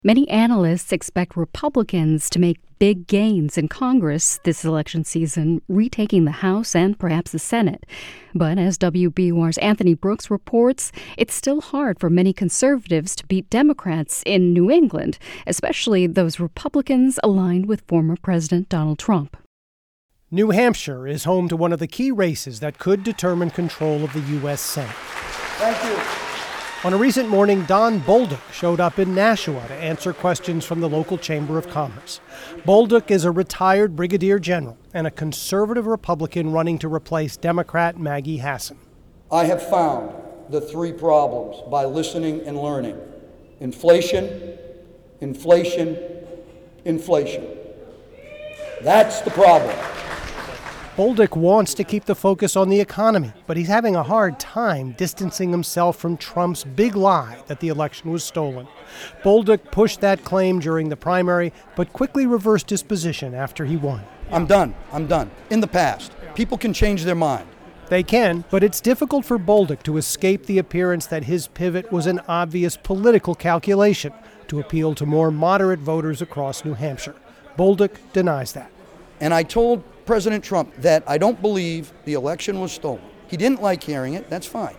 Many analysts expect Republicans to make big gains in Congress this election season, retaking the House and perhaps the Senate. But as WBUR's Anthony Brooks reports, it's still hard for many conservatives to beat Democrats in New England, especially those Republicans aligned with former President Donald Trump. New Hampshire is home to one of the key races that could determine control of the U.S. Senate. Thank you. On a recent morning, Don Bolduc showed up in Nashua to answer questions from the local Chamber of Commerce. Bolduc is a retired brigadier general and a conservative Republican running to replace Democrat Maggie Hassan. I have found the three problems by listening and learning. Inflation, inflation, inflation. That's the problem. Bolduc wants to keep the focus on the economy, but he's having a hard time distancing himself from Trump's big lie that the election was stolen. Bolduc pushed that claim during the primary, but quickly reversed his position after he won. I'm done. In the past, people can change their mind. They can, but it's difficult for Bolduc to escape the appearance that his pivot was an obvious political calculation to appeal to more moderate voters across New Hampshire. Bolduc denies that. And I told President Trump that I don't believe the election was stolen. He didn't like hearing it. That's fine.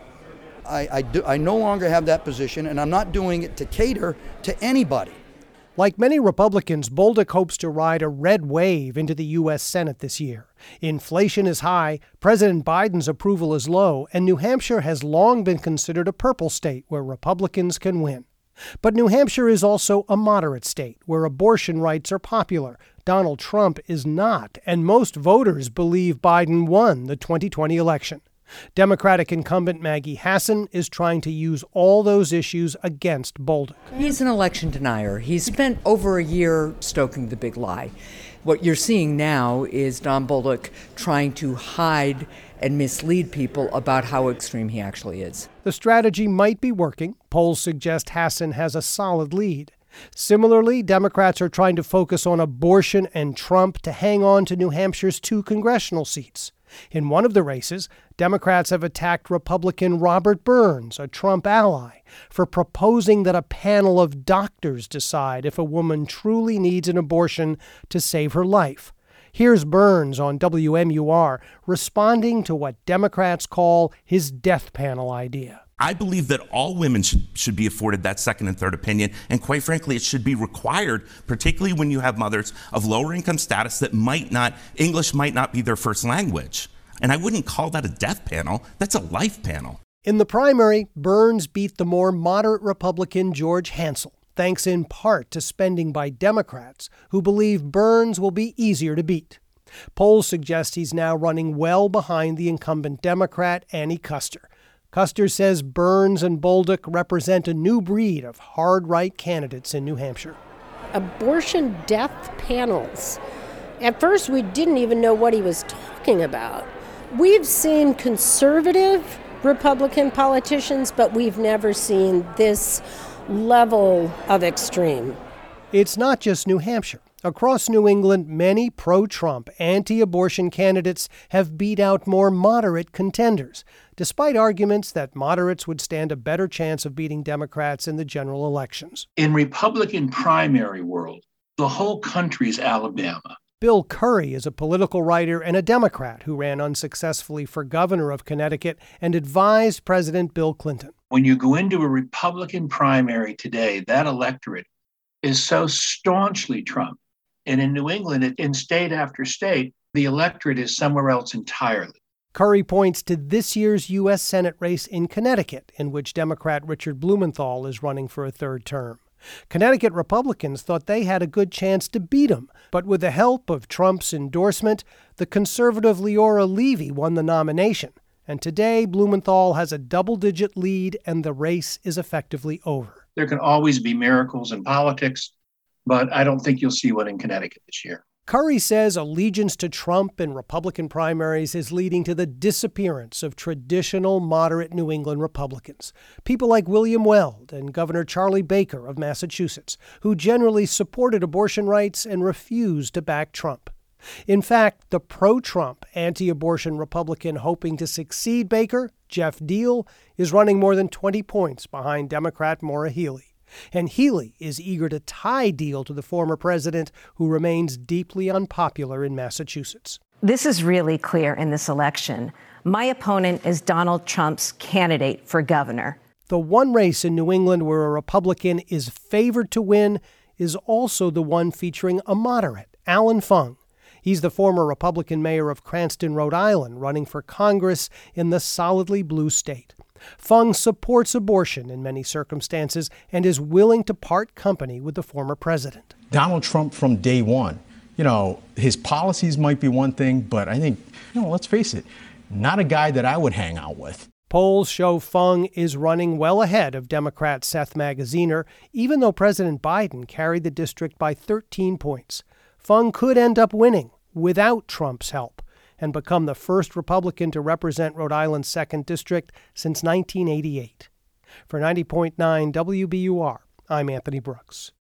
I no longer have that position, and I'm not doing it to cater to anybody. Like many Republicans, Bolduc hopes to ride a red wave into the U.S. Senate this year. Inflation is high, President Biden's approval is low, and New Hampshire has long been considered a purple state where Republicans can win. But New Hampshire is also a moderate state where abortion rights are popular. Donald Trump is not, and most voters believe Biden won the 2020 election. Democratic incumbent Maggie Hassan is trying to use all those issues against Bolduc. He's an election denier. He's spent over a year stoking the big lie. What you're seeing now is Don Bolduc trying to hide and mislead people about how extreme he actually is. The strategy might be working. Polls suggest Hassan has a solid lead. Similarly, Democrats are trying to focus on abortion and Trump to hang on to New Hampshire's 2 congressional seats. In one of the races, Democrats have attacked Republican Robert Burns, a Trump ally, for proposing that a panel of doctors decide if a woman truly needs an abortion to save her life. Here's Burns on WMUR responding to what Democrats call his death panel idea. I believe that all women should be afforded that second and third opinion, and quite frankly, it should be required, particularly when you have mothers of lower income status that English might not be their first language. And I wouldn't call that a death panel, that's a life panel. In the primary, Burns beat the more moderate Republican George Hansel, thanks in part to spending by Democrats who believe Burns will be easier to beat. Polls suggest he's now running well behind the incumbent Democrat Annie Kuster. Kuster says Burns and Bolduc represent a new breed of hard-right candidates in New Hampshire. Abortion death panels. At first, we didn't even know what he was talking about. We've seen conservative Republican politicians, but we've never seen this level of extreme. It's not just New Hampshire. Across New England, many pro-Trump, anti-abortion candidates have beat out more moderate contenders, despite arguments that moderates would stand a better chance of beating Democrats in the general elections. In Republican primary world, the whole country's Alabama. Bill Curry is a political writer and a Democrat who ran unsuccessfully for governor of Connecticut and advised President Bill Clinton. When you go into a Republican primary today, that electorate is so staunchly Trump. And in New England, in state after state, the electorate is somewhere else entirely. Curry points to this year's U.S. Senate race in Connecticut, in which Democrat Richard Blumenthal is running for a third term. Connecticut Republicans thought they had a good chance to beat him, but with the help of Trump's endorsement, the conservative Leora Levy won the nomination. And today, Blumenthal has a double-digit lead, and the race is effectively over. There can always be miracles in politics, but I don't think you'll see one in Connecticut this year. Curry says allegiance to Trump in Republican primaries is leading to the disappearance of traditional moderate New England Republicans. People like William Weld and Governor Charlie Baker of Massachusetts, who generally supported abortion rights and refused to back Trump. In fact, the pro-Trump, anti-abortion Republican hoping to succeed Baker, Jeff Deal, is running more than 20 points behind Democrat Maura Healey. And Healy is eager to tie Deal to the former president, who remains deeply unpopular in Massachusetts. This is really clear in this election. My opponent is Donald Trump's candidate for governor. The one race in New England where a Republican is favored to win is also the one featuring a moderate, Allan Fung. He's the former Republican mayor of Cranston, Rhode Island, running for Congress in the solidly blue state. Fung supports abortion in many circumstances and is willing to part company with the former president. Donald Trump from day one, his policies might be one thing, but I think, let's face it, not a guy that I would hang out with. Polls show Fung is running well ahead of Democrat Seth Magaziner, even though President Biden carried the district by 13 points. Fung could end up winning without Trump's help and become the first Republican to represent Rhode Island's 2nd District since 1988. For 90.9 WBUR, I'm Anthony Brooks.